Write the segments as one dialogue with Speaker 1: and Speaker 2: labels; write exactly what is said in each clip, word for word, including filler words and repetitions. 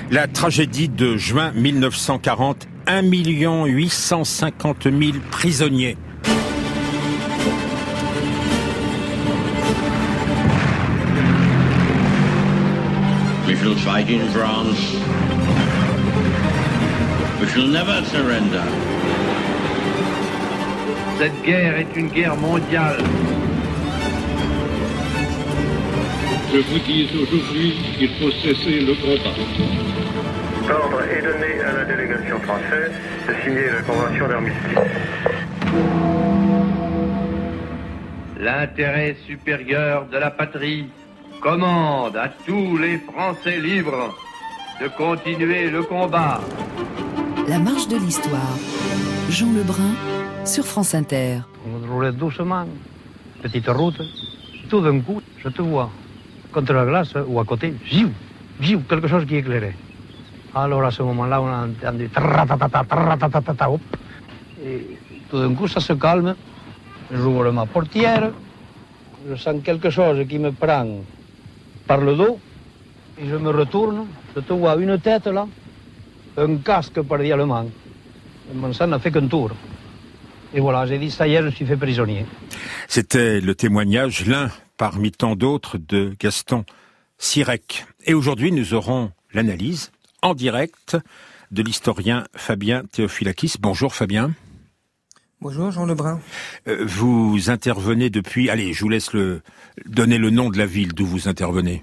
Speaker 1: La tragédie de juin mille neuf cent quarante, un million huit cent cinquante mille prisonniers.
Speaker 2: We shall fight in France. We shall never surrender.
Speaker 3: Cette guerre est une guerre mondiale.
Speaker 4: Je vous dis aujourd'hui qu'il faut cesser le combat.
Speaker 5: L'ordre est donné à la délégation française de signer la convention d'armistice.
Speaker 3: L'intérêt supérieur de la patrie commande à tous les Français libres de continuer le combat.
Speaker 6: La marche de l'histoire. Jean Lebrun sur France Inter.
Speaker 7: On roulait doucement, petite route. Tout d'un coup, je te vois. Contre la glace ou à côté, ziou, ziou, quelque chose qui éclairait. Alors à ce moment-là, on a entendu tratatata, tratatata, hop. Et tout d'un coup, ça se calme. J'ouvre ma portière, je sens quelque chose qui me prend par le dos, et je me retourne, je te vois une tête là, un casque par dialement. Mon sang n'a fait qu'un tour. Et voilà, j'ai dit, ça y est, je suis fait prisonnier.
Speaker 1: C'était le témoignage, l'un parmi tant d'autres, de Gaston Sirec. Et aujourd'hui, nous aurons l'analyse en direct de l'historien Fabien Théophilakis. Bonjour Fabien.
Speaker 8: Bonjour Jean Lebrun.
Speaker 1: Euh, vous intervenez depuis... Allez, je vous laisse le, donner le nom de la ville d'où vous intervenez.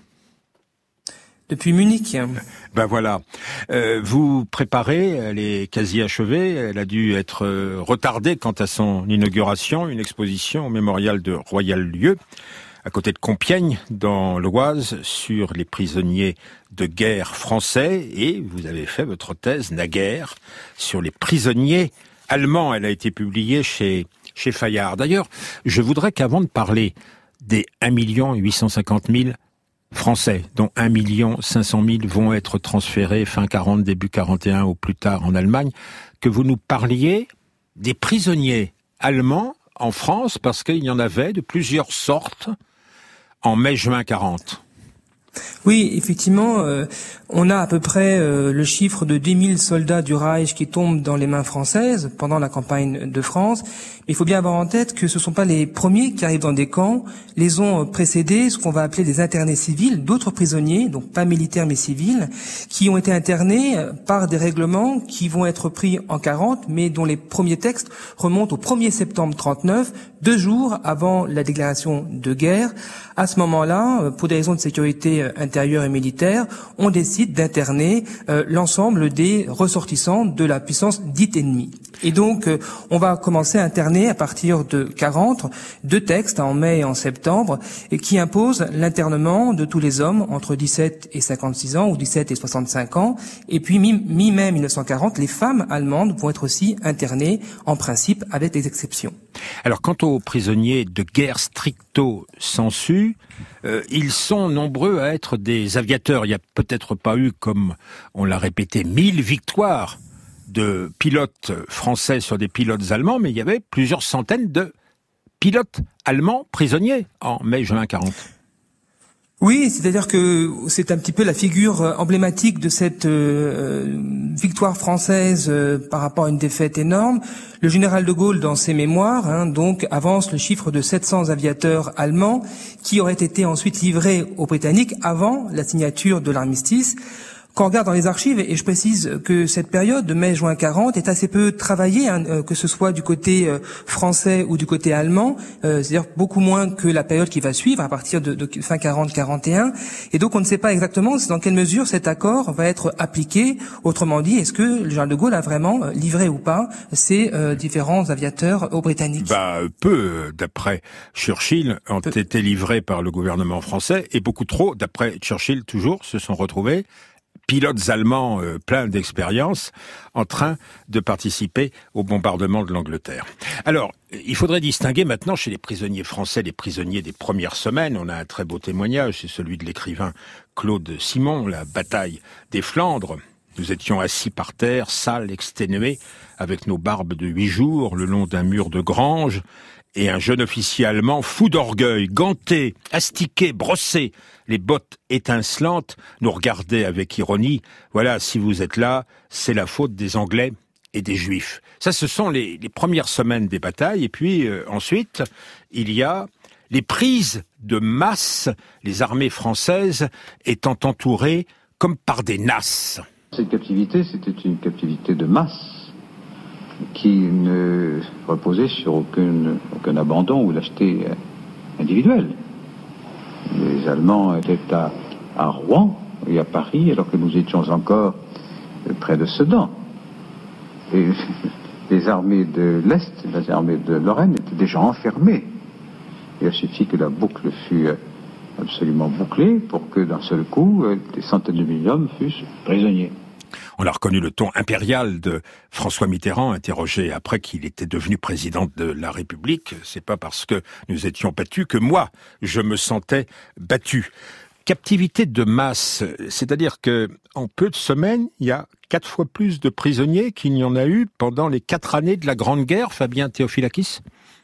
Speaker 8: Depuis Munich.
Speaker 1: Ben voilà. Euh, vous préparez, elle est quasi achevée, elle a dû être euh, retardée quant à son inauguration, une exposition au mémorial de Royal-Lieu, à côté de Compiègne, dans l'Oise, sur les prisonniers de guerre français, et vous avez fait votre thèse naguère sur les prisonniers allemands. Elle a été publiée chez, chez Fayard. D'ailleurs, je voudrais qu'avant de parler des un million huit cent cinquante mille Français, dont un million cinq cent mille vont être transférés fin quarante, début quarante et un ou plus tard en Allemagne, que vous nous parliez des prisonniers allemands en France, parce qu'il y en avait de plusieurs sortes en mai-juin quarante.
Speaker 8: Oui, effectivement, euh, on a à peu près euh, le chiffre de dix mille soldats du Reich qui tombent dans les mains françaises pendant la campagne de France. Mais il faut bien avoir en tête que ce ne sont pas les premiers qui arrivent dans des camps. Les ont précédés ce qu'on va appeler des internés civils, d'autres prisonniers, donc pas militaires mais civils, qui ont été internés par des règlements qui vont être pris en quarante, mais dont les premiers textes remontent au premier septembre trente-neuf, deux jours avant la déclaration de guerre. À ce moment-là, pour des raisons de sécurité intérieure et militaire, on décide d'interner euh, l'ensemble des ressortissants de la puissance dite ennemie. Et donc, euh, on va commencer à interner à partir de quarante deux textes en mai et en septembre et qui imposent l'internement de tous les hommes entre dix-sept et cinquante-six ans ou dix-sept et soixante-cinq ans. Et puis, mi- mi-mai mille neuf cent quarante, les femmes allemandes vont être aussi internées, en principe, avec des exceptions.
Speaker 1: Alors, quant aux prisonniers de guerre stricto sensu, euh, ils sont nombreux à être des aviateurs. Il n'y a peut-être pas eu, comme on l'a répété, mille victoires de pilotes français sur des pilotes allemands, mais il y avait plusieurs centaines de pilotes allemands prisonniers en mai-juin quarante.
Speaker 8: Oui, c'est-à-dire que c'est un petit peu la figure emblématique de cette euh, victoire française euh, par rapport à une défaite énorme. Le général de Gaulle, dans ses mémoires, hein, donc avance le chiffre de sept cents aviateurs allemands qui auraient été ensuite livrés aux Britanniques avant la signature de l'armistice. Quand on regarde dans les archives, et je précise que cette période de mai-juin quarante est assez peu travaillée, hein, que ce soit du côté euh, français ou du côté allemand, euh, c'est-à-dire beaucoup moins que la période qui va suivre à partir de, de fin quarante quarante et un. Et donc on ne sait pas exactement dans quelle mesure cet accord va être appliqué. Autrement dit, est-ce que le général de Gaulle a vraiment livré ou pas ces euh, différents aviateurs aux Britanniques?
Speaker 1: Bah peu, d'après Churchill, ont peu. été livrés par le gouvernement français, et beaucoup trop, d'après Churchill toujours, se sont retrouvés pilotes allemands euh, pleins d'expérience en train de participer au bombardement de l'Angleterre. Alors, il faudrait distinguer maintenant chez les prisonniers français les prisonniers des premières semaines. On a un très beau témoignage, c'est celui de l'écrivain Claude Simon, la bataille des Flandres. Nous étions assis par terre, sales, exténués, avec nos barbes de huit jours, le long d'un mur de grange, et un jeune officier allemand fou d'orgueil, ganté, astiqué, brossé, les bottes étincelantes, nous regardait avec ironie. Voilà, si vous êtes là, c'est la faute des Anglais et des Juifs. Ça, ce sont les, les premières semaines des batailles. Et puis euh, ensuite, il y a les prises de masse, les armées françaises étant entourées comme par des nasses.
Speaker 9: Cette captivité, c'était une captivité de masse qui ne reposait sur aucune, aucun abandon ou lâcheté individuelle. Les Allemands étaient à, à Rouen et à Paris, alors que nous étions encore près de Sedan. Et les armées de l'Est, les armées de Lorraine étaient déjà enfermées. Il a suffi que la boucle fût absolument bouclée pour que d'un seul coup, des centaines de milliers d'hommes fussent prisonniers.
Speaker 1: On a reconnu le ton impérial de François Mitterrand, interrogé après qu'il était devenu président de la République. C'est pas parce que nous étions battus que moi, je me sentais battu. Captivité de masse, c'est-à-dire que en peu de semaines, il y a quatre fois plus de prisonniers qu'il n'y en a eu pendant les quatre années de la Grande Guerre, Fabien Théophilakis ?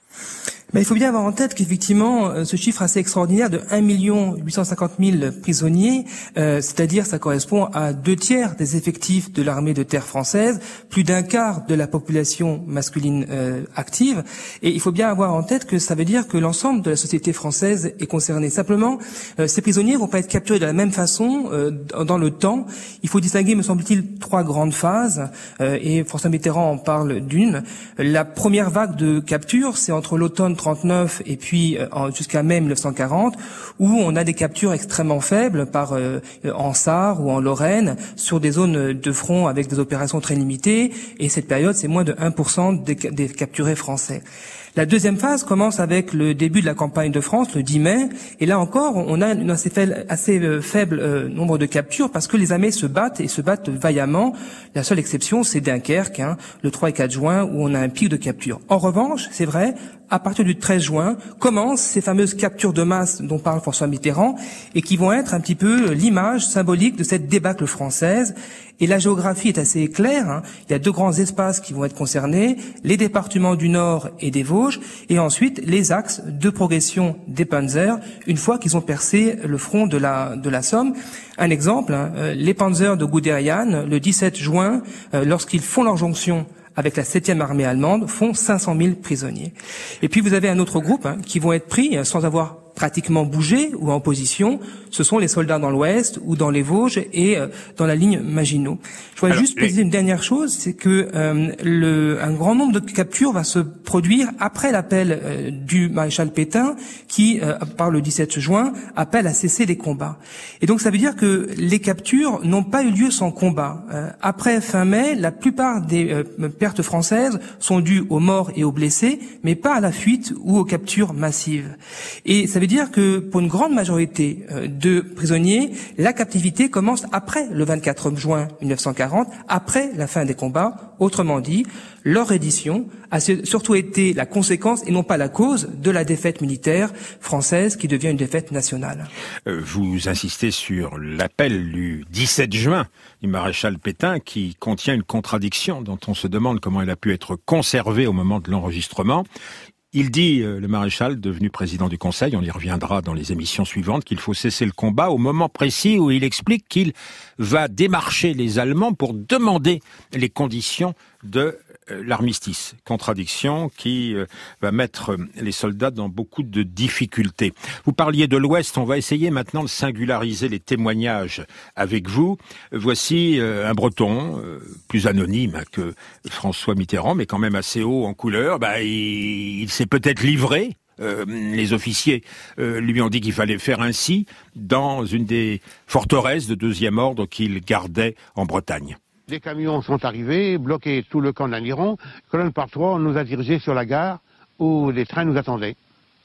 Speaker 8: Mais il faut bien avoir en tête qu'effectivement, ce chiffre assez extraordinaire de un million huit cent cinquante mille prisonniers, euh, c'est-à-dire ça correspond à deux tiers des effectifs de l'armée de terre française, plus d'un quart de la population masculine euh, active. Et il faut bien avoir en tête que ça veut dire que l'ensemble de la société française est concerné. Simplement, euh, ces prisonniers vont pas être capturés de la même façon euh, dans le temps. Il faut distinguer, me semble-t-il, trois grandes phases. Euh, et François Mitterrand en parle d'une. La première vague de capture, c'est entre l'automne trente-neuf et puis euh, jusqu'à mai mille neuf cent quarante, où on a des captures extrêmement faibles par euh, en Sarre ou en Lorraine sur des zones de front avec des opérations très limitées, et cette période c'est moins de un pour cent des, des capturés français. La deuxième phase commence avec le début de la campagne de France, le dix mai, et là encore, on a un assez faible, assez faible euh, nombre de captures parce que les armées se battent et se battent vaillamment. La seule exception, c'est Dunkerque, hein, le trois et quatre juin, où on a un pic de capture. En revanche, c'est vrai, à partir du treize juin, commencent ces fameuses captures de masse dont parle François Mitterrand et qui vont être un petit peu l'image symbolique de cette débâcle française. Et la géographie est assez claire, hein. Il y a deux grands espaces qui vont être concernés, les départements du Nord et des Vosges, et ensuite les axes de progression des Panzers, une fois qu'ils ont percé le front de la, de la Somme. Un exemple, hein, les Panzers de Guderian, le dix-sept juin, euh, lorsqu'ils font leur jonction avec la septième armée allemande, font cinq cent mille prisonniers. Et puis vous avez un autre groupe hein, qui vont être pris hein, sans avoir pratiquement bougé ou en position, ce sont les soldats dans l'Ouest ou dans les Vosges et euh, dans la ligne Maginot. Je voudrais juste préciser une dernière chose, c'est que euh, le, un grand nombre de captures va se produire après l'appel euh, du maréchal Pétain qui, euh, par le dix-sept juin, appelle à cesser les combats. Et donc ça veut dire que les captures n'ont pas eu lieu sans combat. Euh, après fin mai, la plupart des euh, pertes françaises sont dues aux morts et aux blessés, mais pas à la fuite ou aux captures massives. Et ça veut dire que pour une grande majorité de prisonniers, la captivité commence après le vingt-quatre juin mille neuf cent quarante, après la fin des combats. Autrement dit, leur reddition a surtout été la conséquence et non pas la cause de la défaite militaire française qui devient une défaite nationale.
Speaker 1: Vous insistez sur l'appel du dix-sept juin du maréchal Pétain qui contient une contradiction dont on se demande comment elle a pu être conservée au moment de l'enregistrement. Il dit, euh, le maréchal, devenu président du Conseil, on y reviendra dans les émissions suivantes, qu'il faut cesser le combat au moment précis où il explique qu'il va démarcher les Allemands pour demander les conditions de euh, l'armistice. Contradiction qui euh, va mettre les soldats dans beaucoup de difficultés. Vous parliez de l'Ouest, on va essayer maintenant de singulariser les témoignages avec vous. Voici euh, un Breton, euh, plus anonyme que François Mitterrand, mais quand même assez haut en couleur. Bah, il, il s'est peut-être livré. Euh, les officiers euh, lui ont dit qu'il fallait faire ainsi dans une des forteresses de deuxième ordre qu'il gardait en Bretagne.
Speaker 10: Des camions sont arrivés, bloqués tout le camp de l'Aniron. Colonne par trois, on nous a dirigés sur la gare où les trains nous attendaient.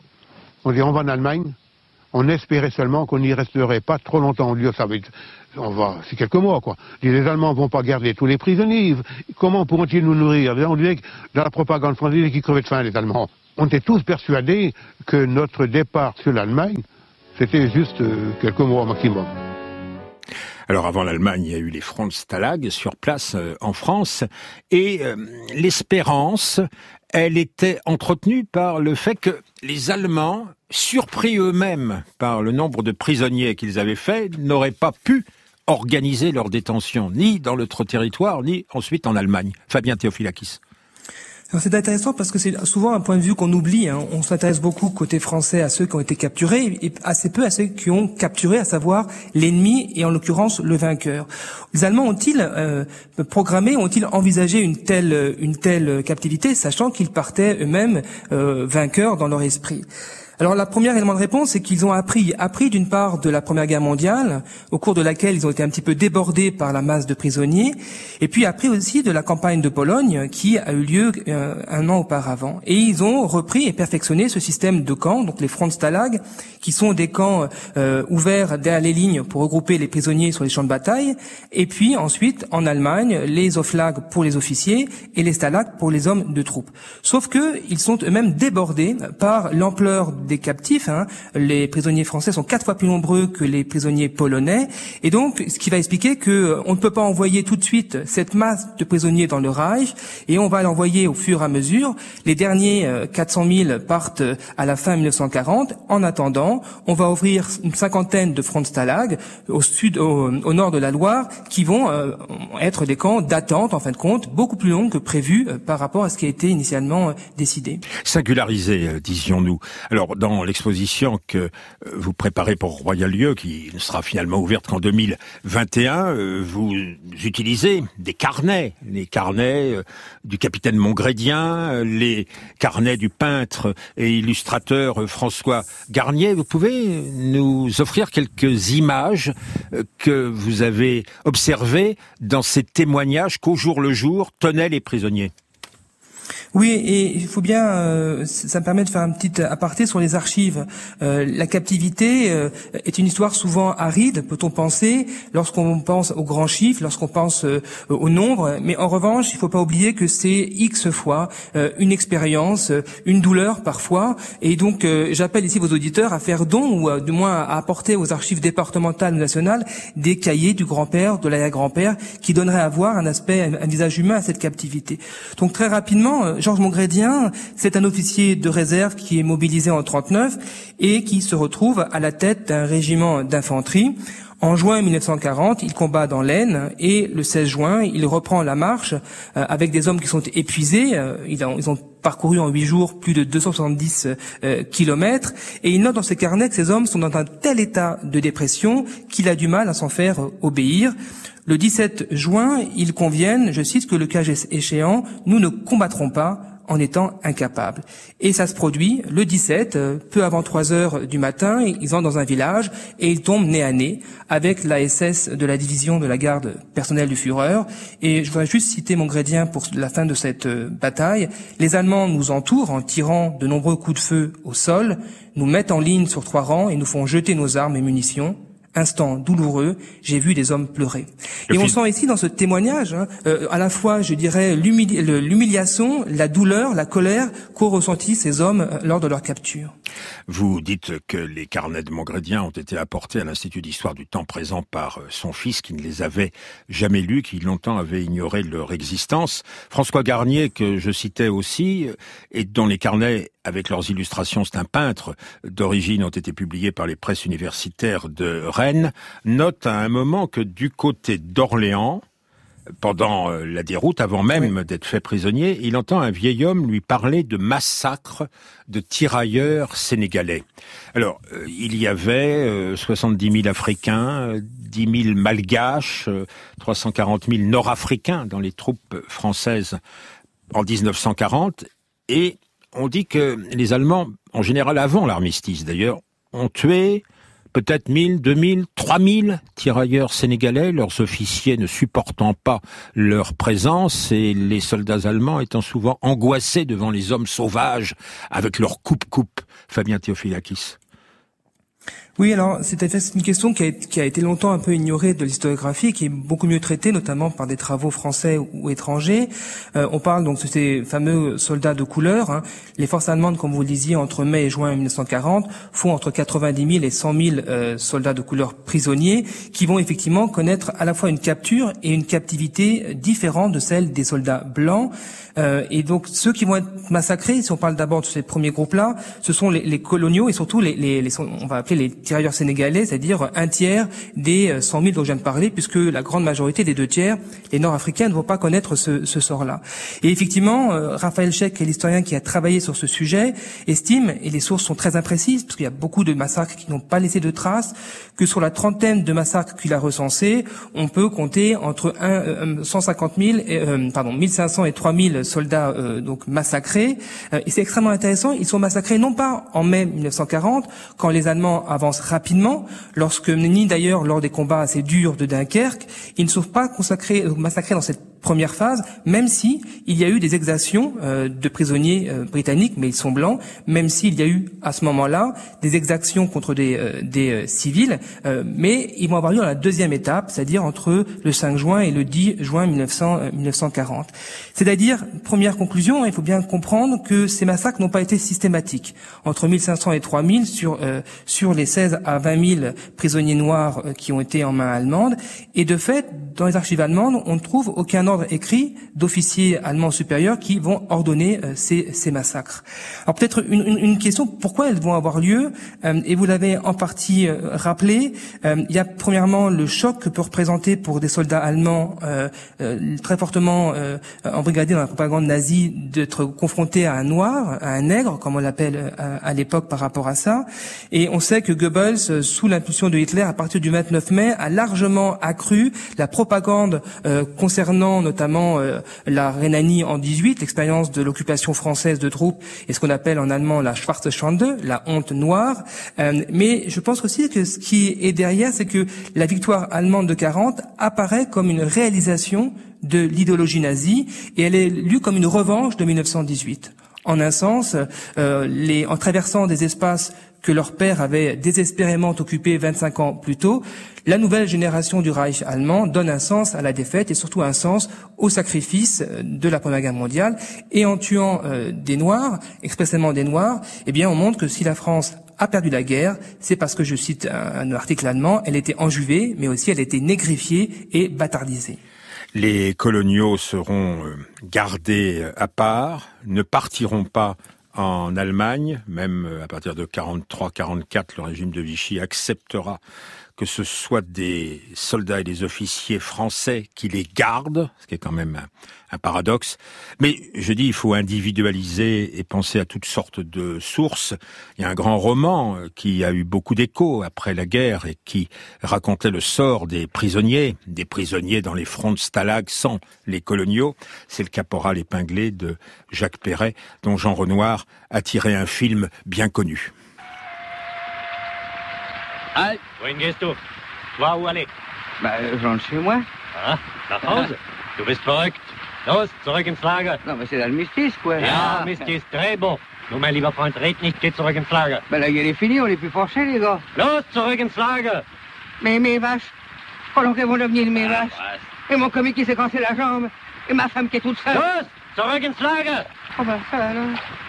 Speaker 10: On dit on va en Allemagne. On espérait seulement qu'on n'y resterait pas trop longtemps. On dit ça va être, on va, c'est quelques mois quoi. Les Allemands vont pas garder tous les prisonniers. Comment pourront-ils nous nourrir? On disait que dans la propagande française qu'ils crevaient de faim les Allemands. On était tous persuadés que notre départ sur l'Allemagne, c'était juste quelques mois maximum.
Speaker 1: Alors avant l'Allemagne, il y a eu les Frontstalag sur place euh, en France, et euh, l'espérance, elle était entretenue par le fait que les Allemands, surpris eux-mêmes par le nombre de prisonniers qu'ils avaient faits, n'auraient pas pu organiser leur détention, ni dans notre territoire, ni ensuite en Allemagne. Fabien Théophilakis.
Speaker 8: Alors c'est intéressant parce que c'est souvent un point de vue qu'on oublie. Hein. On s'intéresse beaucoup côté français à ceux qui ont été capturés et assez peu à ceux qui ont capturé, à savoir l'ennemi et en l'occurrence le vainqueur. Les Allemands ont-ils euh, programmé, ont-ils envisagé une telle une telle captivité, sachant qu'ils partaient eux-mêmes euh, vainqueurs dans leur esprit? Alors, la première élément de réponse, c'est qu'ils ont appris, appris d'une part de la Première Guerre mondiale, au cours de laquelle ils ont été un petit peu débordés par la masse de prisonniers, et puis appris aussi de la campagne de Pologne, qui a eu lieu euh, un an auparavant. Et ils ont repris et perfectionné ce système de camps, donc les Frontstalag, qui sont des camps euh, ouverts derrière les lignes pour regrouper les prisonniers sur les champs de bataille, et puis ensuite, en Allemagne, les Oflag pour les officiers et les Stalag pour les hommes de troupes. Sauf que ils sont eux-mêmes débordés par l'ampleur des captifs. Hein. Les prisonniers français sont quatre fois plus nombreux que les prisonniers polonais, et donc ce qui va expliquer que on ne peut pas envoyer tout de suite cette masse de prisonniers dans le Reich, et on va l'envoyer au fur et à mesure. Les derniers euh, quatre cent mille partent à la fin mille neuf cent quarante. En attendant, on va ouvrir une cinquantaine de Frontstalag au sud, au, au nord de la Loire, qui vont euh, être des camps d'attente, en fin de compte, beaucoup plus longs que prévu euh, par rapport à ce qui a été initialement euh, décidé.
Speaker 1: Singularisé, euh, disions-nous. Alors, dans l'exposition que vous préparez pour Royal Lieu, qui ne sera finalement ouverte qu'en deux mille vingt et un, vous utilisez des carnets, les carnets du capitaine Montgrédien, les carnets du peintre et illustrateur François Garnier. Vous pouvez nous offrir quelques images que vous avez observées dans ces témoignages qu'au jour le jour tenaient les prisonniers?
Speaker 8: Oui, et il faut bien, euh, ça me permet de faire un petit aparté sur les archives. Euh, la captivité euh, est une histoire souvent aride, peut-on penser, lorsqu'on pense aux grands chiffres, lorsqu'on pense euh, au nombre. Mais en revanche, il ne faut pas oublier que c'est X fois euh, une expérience, une douleur parfois. Et donc, euh, j'appelle ici vos auditeurs à faire don, ou à, du moins à apporter aux archives départementales ou nationales des cahiers du grand-père, de l'arrière-grand-père, qui donneraient à voir un aspect, un visage humain à cette captivité. Donc très rapidement, Georges Montgrédien, c'est un officier de réserve qui est mobilisé en trente-neuf et qui se retrouve à la tête d'un régiment d'infanterie. En juin mille neuf cent quarante, il combat dans l'Aisne et le seize juin, il reprend la marche euh, avec des hommes qui sont épuisés. Euh, ils, ont, ils ont parcouru en huit jours plus de deux cent soixante-dix euh, kilomètres, et il note dans ses carnets que ces hommes sont dans un tel état de dépression qu'il a du mal à s'en faire euh, obéir. Le dix-sept juin, ils conviennent, je cite, que le cas échéant, nous ne combattrons pas en étant incapables. Et ça se produit le dix-sept, peu avant trois heures du matin, ils entrent dans un village et ils tombent nez à nez avec la S S de la division de la garde personnelle du Führer. Et je voudrais juste citer Montgrédien pour la fin de cette bataille. Les Allemands nous entourent en tirant de nombreux coups de feu au sol, nous mettent en ligne sur trois rangs et nous font jeter nos armes et munitions. Instant douloureux, j'ai vu des hommes pleurer. Le et on sent ici dans ce témoignage hein, euh, à la fois, je dirais, l'humili- l'humiliation, la douleur, la colère qu'ont ressenti ces hommes euh, lors de leur capture.
Speaker 1: Vous dites que les carnets de Montgrédien ont été apportés à l'Institut d'histoire du temps présent par son fils qui ne les avait jamais lus, qui longtemps avait ignoré leur existence. François Garnier, que je citais aussi, et dont les carnets avec leurs illustrations, c'est un peintre d'origine, ont été publiés par les presses universitaires de Rennes, note à un moment que du côté d'Orléans, pendant la déroute, avant même oui. d'être fait prisonnier, il entend un vieil homme lui parler de massacres de tirailleurs sénégalais. Alors, euh, il y avait euh, soixante-dix mille Africains, euh, dix mille Malgaches, euh, trois cent quarante mille Nord-Africains dans les troupes françaises en dix-neuf cent quarante, et on dit que les Allemands, en général avant l'armistice d'ailleurs, ont tué peut-être mille, deux mille, trois mille tirailleurs sénégalais, leurs officiers ne supportant pas leur présence et les soldats allemands étant souvent angoissés devant les hommes sauvages avec leurs coupe-coupe. Fabien Théophilakis.
Speaker 8: Oui, alors c'est une question qui a, qui a été longtemps un peu ignorée de l'historiographie, qui est beaucoup mieux traitée, notamment par des travaux français ou étrangers. Euh, on parle donc de ces fameux soldats de couleur. Hein. Les forces allemandes, comme vous le disiez, entre mai et juin mille neuf cent quarante, font entre quatre-vingt-dix mille et cent mille euh, soldats de couleur prisonniers, qui vont effectivement connaître à la fois une capture et une captivité différente de celle des soldats blancs. Euh, et donc ceux qui vont être massacrés, si on parle d'abord de ces premiers groupes-là, ce sont les, les coloniaux et surtout les, les, les, on va appeler les tirailleurs sénégalais, c'est-à-dire un tiers des cent mille dont je viens de parler, puisque la grande majorité des deux tiers, les Nord-Africains, ne vont pas connaître ce, ce sort-là. Et effectivement, euh, Raphaël Scheck, qui est l'historien qui a travaillé sur ce sujet, estime, et les sources sont très imprécises, parce qu'il y a beaucoup de massacres qui n'ont pas laissé de traces, que sur la trentaine de massacres qu'il a recensés, on peut compter entre un, euh, cent cinquante mille, et, euh, pardon, mille cinq cents et trois mille soldats euh, donc massacrés. Euh, et c'est extrêmement intéressant, ils sont massacrés non pas en mai mille neuf cent quarante, quand les Allemands avancent rapidement, lorsque, ni d'ailleurs lors des combats assez durs de Dunkerque, ils ne sont pas consacrés, massacrés dans cette première phase, même si il y a eu des exactions euh, de prisonniers euh, britanniques, mais ils sont blancs, même s'il y a eu à ce moment-là des exactions contre des, euh, des euh, civils, euh, mais ils vont avoir lieu dans la deuxième étape, c'est-à-dire entre le cinq juin et le dix juin mille neuf cent quarante. C'est-à-dire, première conclusion, il faut bien comprendre que ces massacres n'ont pas été systématiques. Entre mille cinq cents et trois mille sur, euh, sur les seize à vingt mille prisonniers noirs euh, qui ont été en main allemande, et de fait, dans les archives allemandes, on ne trouve aucun ordre écrit d'officiers allemands supérieurs qui vont ordonner euh, ces, ces massacres. Alors peut-être une, une, une question, pourquoi elles vont avoir lieu euh, et vous l'avez en partie euh, rappelé, euh, il y a premièrement le choc que peut représenter pour des soldats allemands euh, euh, très fortement euh, embrigadés dans la propagande nazie d'être confrontés à un noir, à un nègre, comme on l'appelle euh, à l'époque par rapport à ça. Et on sait que Goebbels, euh, sous l'impulsion de Hitler, à partir du vingt-neuf mai, a largement accru la propagande euh, concernant notamment euh, la Rhénanie en dix-huit, l'expérience de l'occupation française de troupes et ce qu'on appelle en allemand la Schwarze Schande, la honte noire. Euh, mais je pense aussi que ce qui est derrière, c'est que la victoire allemande de quarante apparaît comme une réalisation de l'idéologie nazie et elle est lue comme une revanche de mille neuf cent dix-huit. En un sens, euh, les, en traversant des espaces que leur père avait désespérément occupés vingt-cinq ans plus tôt, la nouvelle génération du Reich allemand donne un sens à la défaite et surtout un sens au sacrifice de la Première Guerre mondiale. Et en tuant euh, des Noirs, expressément des Noirs, eh bien on montre que si la France a perdu la guerre, c'est parce que, je cite un, un article allemand, elle était enjuvée, mais aussi elle était négrifiée et bâtardisée.
Speaker 1: Les coloniaux seront gardés à part, ne partiront pas en Allemagne, même à partir de quarante-trois quarante-quatre, le régime de Vichy acceptera que ce soit des soldats et des officiers français qui les gardent, ce qui est quand même un, un paradoxe. Mais je dis, il faut individualiser et penser à toutes sortes de sources. Il y a un grand roman qui a eu beaucoup d'écho après la guerre et qui racontait le sort des prisonniers, des prisonniers dans les fronts de stalag sans les coloniaux. C'est Le Caporal épinglé de Jacques Perret, dont Jean Renoir a tiré un film bien connu.
Speaker 11: Halt! Wohin gehst du? Toi où aller?
Speaker 12: Bah, je rentre chez moi.
Speaker 11: Ah, nach Hause? Du bist verrückt. Los, zurück ins Lager.
Speaker 12: Non, mais c'est l'armistice, quoi.
Speaker 11: Ja, Armistice, très bon. Nun, mein lieber Freund, red nicht, geh zurück ins Lager.
Speaker 12: Bah, la guerre est finie, on est plus forcés, les gars.
Speaker 11: Los, zurück ins Lager.
Speaker 12: Mais mes vaches, pendant qu'elles vont devenir mes
Speaker 11: Ah,
Speaker 12: vaches. Et mon commis qui s'est cassé la jambe. Et ma femme qui est toute seule.
Speaker 11: Los, zurück ins Lager.
Speaker 12: Oh, bah, ça, alors.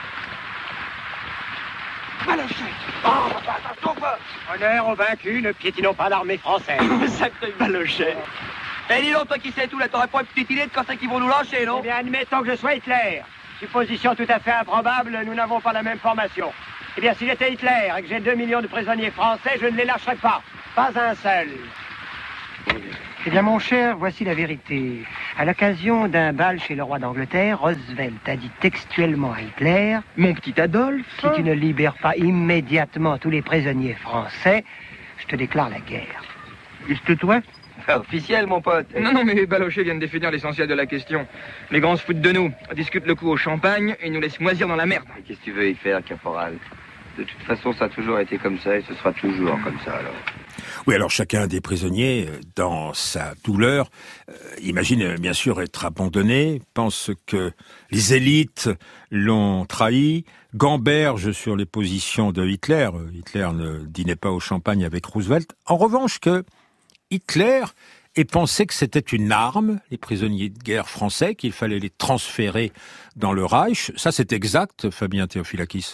Speaker 11: Balochet! Oh, attention, quoi! Honneur aux vaincus, ne piétinons pas l'armée française.
Speaker 12: Sacré Balochet! Eh, dis donc, toi qui sais tout, là, t'aurais pas une petite idée de quand c'est qu'ils vont nous lâcher, non?
Speaker 11: Eh bien, admettons que je sois Hitler. Supposition tout à fait improbable, nous n'avons pas la même formation. Eh bien, si j'étais Hitler et que j'ai deux millions de prisonniers français, je ne les lâcherais pas. Pas un seul.
Speaker 13: Eh bien, mon cher, voici la vérité. À l'occasion d'un bal chez le roi d'Angleterre, Roosevelt a dit textuellement à Hitler « Mon petit Adolphe, si tu ne libères pas immédiatement tous les prisonniers français, je te déclare la guerre. » Juste toi?
Speaker 12: Officiel, mon pote.
Speaker 14: Non, non, mais Balochet vient de définir l'essentiel de la question. Les grands se foutent de nous, discutent le coup au champagne et nous laissent moisir dans la merde.
Speaker 12: Qu'est-ce que tu veux y faire, caporal?
Speaker 15: De toute façon, ça a toujours été comme ça et ce sera toujours comme ça, alors.
Speaker 1: Oui, alors chacun des prisonniers, dans sa douleur, euh, imagine bien sûr être abandonné, pense que les élites l'ont trahi, gamberge sur les positions de Hitler. Hitler ne dînait pas au champagne avec Roosevelt. En revanche, que Hitler ait pensé que c'était une arme, les prisonniers de guerre français, qu'il fallait les transférer dans le Reich. Ça, c'est exact, Fabien Théophilakis?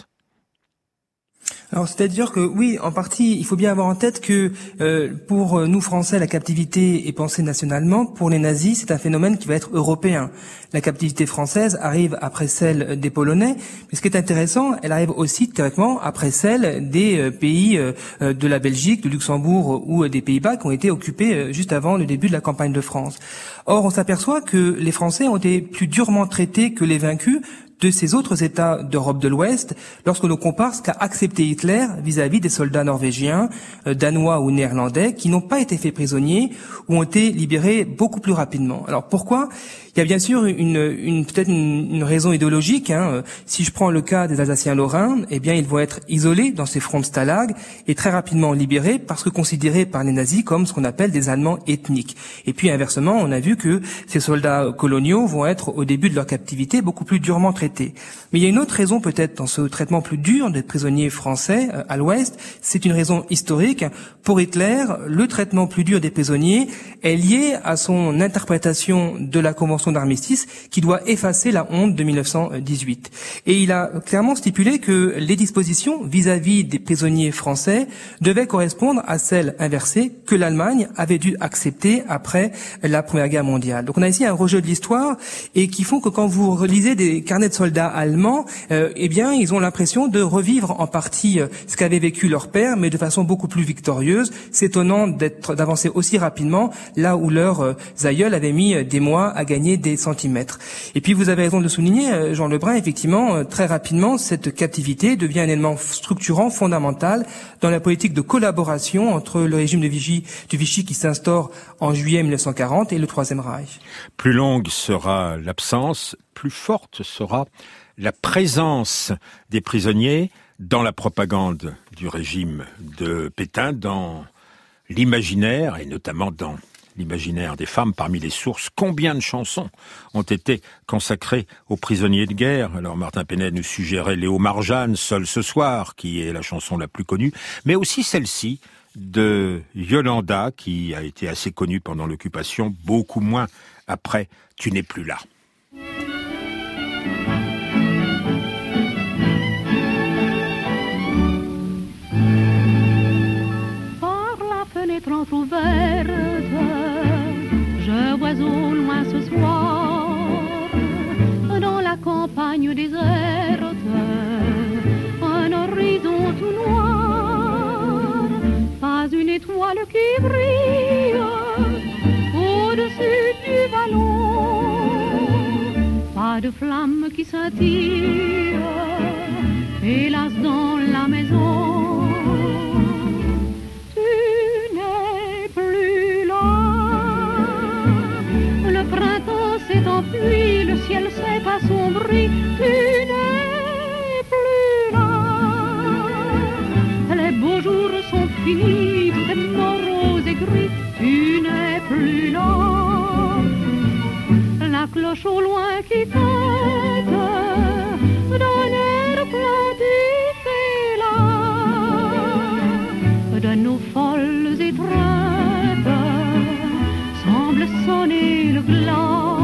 Speaker 8: Alors, c'est-à-dire que, oui, en partie, il faut bien avoir en tête que euh, pour nous, Français, la captivité est pensée nationalement. Pour les nazis, c'est un phénomène qui va être européen. La captivité française arrive après celle des Polonais, mais ce qui est intéressant, elle arrive aussi théoriquement après celle des euh, pays euh, de la Belgique, du Luxembourg ou des Pays-Bas qui ont été occupés euh, juste avant le début de la campagne de France. Or, on s'aperçoit que les Français ont été plus durement traités que les vaincus de ces autres États d'Europe de l'Ouest, lorsque l'on compare ce qu'a accepté Hitler vis-à-vis des soldats norvégiens, euh, danois ou néerlandais, qui n'ont pas été faits prisonniers ou ont été libérés beaucoup plus rapidement. Alors pourquoi ? Il y a bien sûr une, une peut-être une, une raison idéologique. Hein. Si je prends le cas des Alsaciens lorrains, eh bien ils vont être isolés dans ces fronts de stalag et très rapidement libérés parce que considérés par les nazis comme ce qu'on appelle des Allemands ethniques. Et puis inversement, on a vu que ces soldats coloniaux vont être au début de leur captivité beaucoup plus durement traités. Mais il y a une autre raison peut-être dans ce traitement plus dur des prisonniers français euh, à l'Ouest, c'est une raison historique. Pour Hitler, le traitement plus dur des prisonniers est lié à son interprétation de la Convention d'armistice qui doit effacer la honte de mille neuf cent dix-huit. Et il a clairement stipulé que les dispositions vis-à-vis des prisonniers français devaient correspondre à celles inversées que l'Allemagne avait dû accepter après la Première Guerre mondiale. Donc on a ici un rejet de l'histoire et qui font que quand vous relisez des carnets de soldats allemands, euh, eh bien ils ont l'impression de revivre en partie euh, ce qu'avait vécu leur père, mais de façon beaucoup plus victorieuse. C'est étonnant d'être d'avancer aussi rapidement là où leurs euh, aïeuls avaient mis euh, des mois à gagner des centimètres. Et puis vous avez raison de le souligner, Jean Lebrun, effectivement, très rapidement, cette captivité devient un élément structurant, fondamental dans la politique de collaboration entre le régime de Vichy, de Vichy qui s'instaure en juillet mille neuf cent quarante et le Troisième Reich.
Speaker 1: Plus longue sera l'absence, plus forte sera la présence des prisonniers dans la propagande du régime de Pétain, dans l'imaginaire et notamment dans l'imaginaire des femmes. Parmi les sources, combien de chansons ont été consacrées aux prisonniers de guerre? Alors Martin Penet nous suggérait Léo Marjane, Seul ce soir, qui est la chanson la plus connue, mais aussi celle-ci de Yolanda, qui a été assez connue pendant l'occupation, beaucoup moins après Tu n'es plus là.
Speaker 16: Par la fenêtre entrouverte, je vois au loin ce soir, dans la campagne déserte, un horizon tout noir, pas une étoile qui brille au-dessus du vallon, pas de flamme qui scintille, hélas dans la maison. Tu n'es plus là, le printemps s'est enfui, le ciel s'est assombri, tu n'es plus là, les beaux jours sont finis, tout est morose et gris, tu n'es plus là, la cloche au loin qui fête, dans l'air plaintif et là, de nos folles étreintes, semble sonner le glas.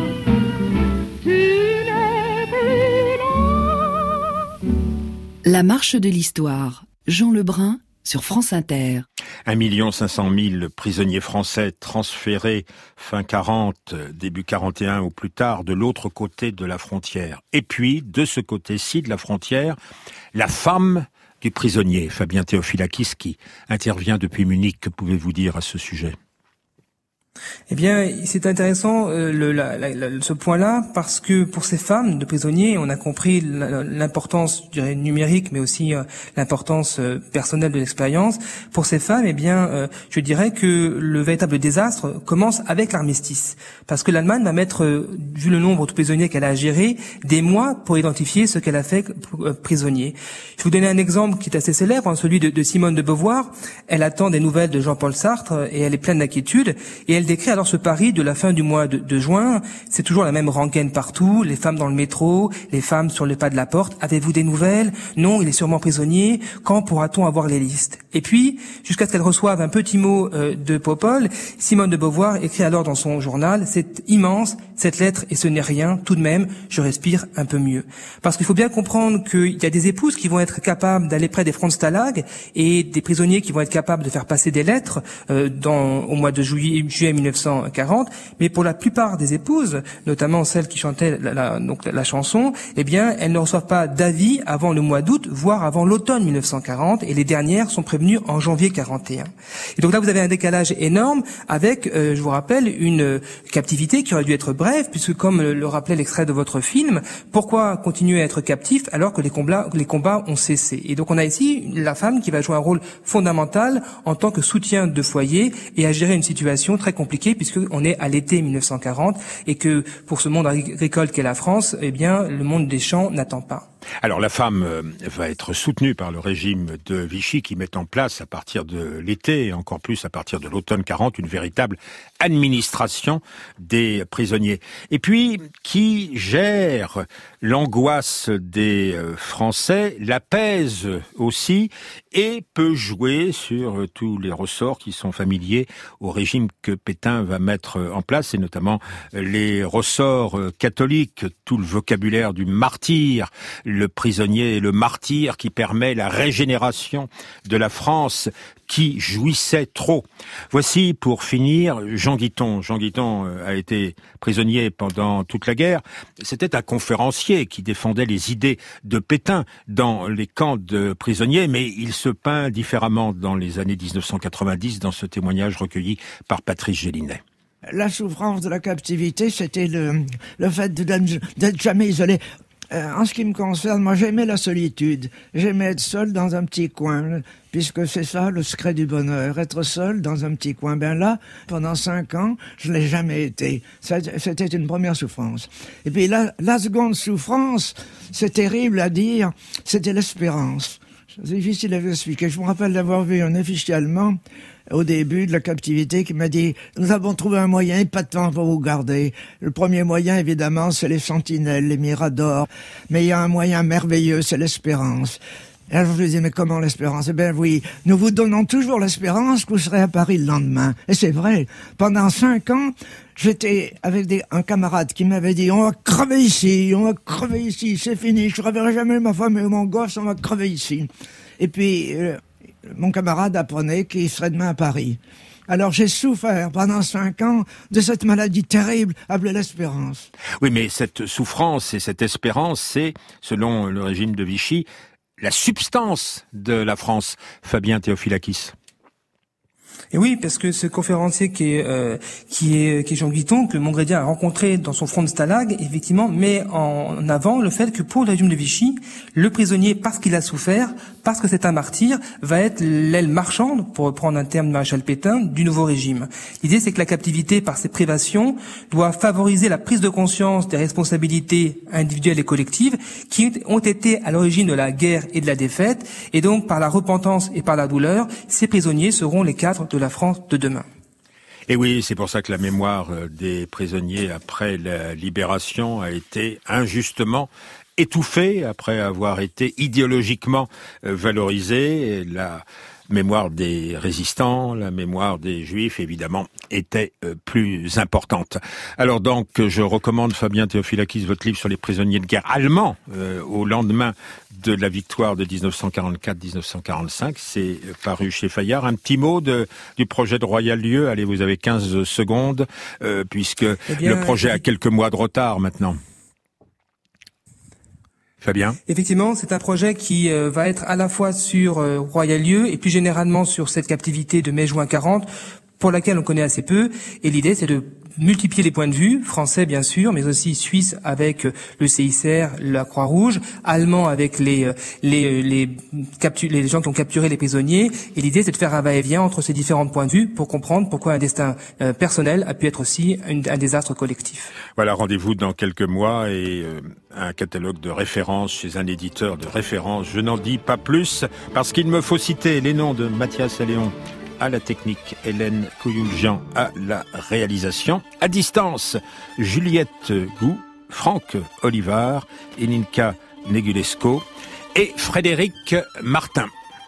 Speaker 16: Tu n'es plus là.
Speaker 6: La marche de l'histoire. Jean Lebrun sur France Inter.
Speaker 1: Un million cinq cent mille prisonniers français transférés fin quarante, début quarante et un ou plus tard de l'autre côté de la frontière. Et puis, de ce côté-ci de la frontière, la femme du prisonnier, Fabien Théophilakis, qui intervient depuis Munich. Que pouvez-vous dire à ce sujet ?
Speaker 8: Eh bien, c'est intéressant euh, le, la, la, ce point-là parce que pour ces femmes de prisonniers, on a compris l'importance, je dirais, numérique, mais aussi euh, l'importance euh, personnelle de l'expérience. Pour ces femmes, eh bien, euh, je dirais que le véritable désastre commence avec l'armistice, parce que l'Allemagne va mettre, euh, vu le nombre de prisonniers qu'elle a à gérer, des mois pour identifier ce qu'elle a fait euh, prisonnier. Je vais vous donner un exemple qui est assez célèbre, hein, celui de, de Simone de Beauvoir. Elle attend des nouvelles de Jean-Paul Sartre et elle est pleine d'inquiétude et elle décrit alors ce Paris de la fin du mois de, de juin. C'est toujours la même rengaine partout, les femmes dans le métro, les femmes sur le pas de la porte. Avez-vous des nouvelles? Non, il est sûrement prisonnier. Quand pourra-t-on avoir les listes? Et puis, jusqu'à ce qu'elle reçoive un petit mot euh, de Popol, Simone de Beauvoir écrit alors dans son journal: c'est immense, cette lettre, et ce n'est rien, tout de même, je respire un peu mieux. Parce qu'il faut bien comprendre qu'il y a des épouses qui vont être capables d'aller près des fronts de stalag et des prisonniers qui vont être capables de faire passer des lettres euh, dans, au mois de juillet, juillet mille neuf cent quarante, mais pour la plupart des épouses, notamment celles qui chantaient la, la, donc la chanson, eh bien, elles ne reçoivent pas d'avis avant le mois d'août, voire avant l'automne mille neuf cent quarante, et les dernières sont prévenues en janvier quarante et un. Et donc là, vous avez un décalage énorme avec, euh, je vous rappelle, une captivité qui aurait dû être brève, puisque comme le rappelait l'extrait de votre film, pourquoi continuer à être captif alors que les combats, les combats ont cessé? Et donc on a ici la femme qui va jouer un rôle fondamental en tant que soutien de foyer et à gérer une situation très compliquée, puisqu'on est à l'été mille neuf cent quarante et que pour ce monde agricole qu'est la France, eh bien, le monde des champs n'attend pas.
Speaker 1: Alors la femme euh, va être soutenue par le régime de Vichy qui met en place à partir de l'été et encore plus à partir de l'automne quarante une véritable administration des prisonniers. Et puis qui gère l'angoisse des euh, Français, l'apaise aussi et peut jouer sur euh, tous les ressorts qui sont familiers au régime que Pétain va mettre en place et notamment euh, les ressorts euh, catholiques, tout le vocabulaire du martyr, le prisonnier et le martyr qui permet la régénération de la France qui jouissait trop. Voici pour finir Jean Guiton. Jean Guiton a été prisonnier pendant toute la guerre. C'était un conférencier qui défendait les idées de Pétain dans les camps de prisonniers, mais il se peint différemment dans les années dix-neuf cent quatre-vingt-dix dans ce témoignage recueilli par Patrice Gélinet.
Speaker 17: La souffrance de la captivité, c'était le, le fait d'être jamais isolé. Euh, en ce qui me concerne, moi j'aimais la solitude. J'aimais être seul dans un petit coin, puisque c'est ça le secret du bonheur, être seul dans un petit coin. Ben là, pendant cinq ans, je l'ai jamais été. C'était une première souffrance. Et puis la, la seconde souffrance, c'est terrible à dire, c'était l'espérance. C'est difficile à vous expliquer. Je me rappelle d'avoir vu un officier allemand au début de la captivité qui m'a dit « Nous avons trouvé un moyen épatant pour vous garder. Le premier moyen, évidemment, c'est les sentinelles, les miradors. Mais il y a un moyen merveilleux, c'est l'espérance. » Et alors je lui dis « Mais comment l'espérance ?» Eh bien oui, nous vous donnons toujours l'espérance que vous serez à Paris le lendemain. Et c'est vrai. Pendant cinq ans, j'étais avec des, un camarade qui m'avait dit « On va crever ici, on va crever ici, c'est fini. Je ne reverrai jamais ma femme et mon gosse, on va crever ici. » Et puis... Euh, mon camarade apprenait qu'il serait demain à Paris. Alors j'ai souffert pendant cinq ans de cette maladie terrible appelée l'espérance.
Speaker 1: Oui, mais cette souffrance et cette espérance, c'est, selon le régime de Vichy, la substance de la France. Fabien Théophilakis.
Speaker 8: Et oui, parce que ce conférencier qui est euh, qui est qui est Jean Guiton, que Montgrédien a rencontré dans son front de stalag, effectivement, met en avant le fait que pour le régime de Vichy, le prisonnier, parce qu'il a souffert, parce que c'est un martyr, va être l'aile marchande, pour reprendre un terme de Maréchal Pétain, du nouveau régime. L'idée, c'est que la captivité, par ses privations, doit favoriser la prise de conscience des responsabilités individuelles et collectives qui ont été à l'origine de la guerre et de la défaite, et donc par la repentance et par la douleur, ces prisonniers seront les cadres de la France de demain.
Speaker 1: Et oui, c'est pour ça que la mémoire des prisonniers après la libération a été injustement étouffée, après avoir été idéologiquement valorisée. La mémoire des résistants, la mémoire des Juifs, évidemment, était plus importante. Alors donc, je recommande, Fabien Théophilakis, votre livre sur les prisonniers de guerre allemands euh, au lendemain de la victoire de dix-neuf cent quarante-quatre dix-neuf cent quarante-cinq. C'est paru chez Fayard. Un petit mot de, du projet de Royal-Lieu. Allez, vous avez quinze secondes, euh, puisque eh bien, le projet a quelques mois de retard maintenant. Fabien.
Speaker 8: Effectivement, c'est un projet qui euh, va être à la fois sur euh, Royal-Lieu et plus généralement sur cette captivité de mai-juin quarante. pour laquelle on connaît assez peu. Et l'idée, c'est de multiplier les points de vue, français bien sûr, mais aussi suisse avec le C I C R, la Croix-Rouge, allemand avec les les les, captu- les gens qui ont capturé les prisonniers. Et l'idée, c'est de faire un va-et-vient entre ces différents points de vue pour comprendre pourquoi un destin euh, personnel a pu être aussi une, un désastre collectif.
Speaker 1: Voilà, rendez-vous dans quelques mois et euh, un catalogue de références chez un éditeur de référence. Je n'en dis pas plus parce qu'il me faut citer les noms de Mathias Alléon à la technique, Hélène Couyouljian à la réalisation. À distance, Juliette Gou, Franck Olivard, Elinka Negulesco et Frédéric Martin.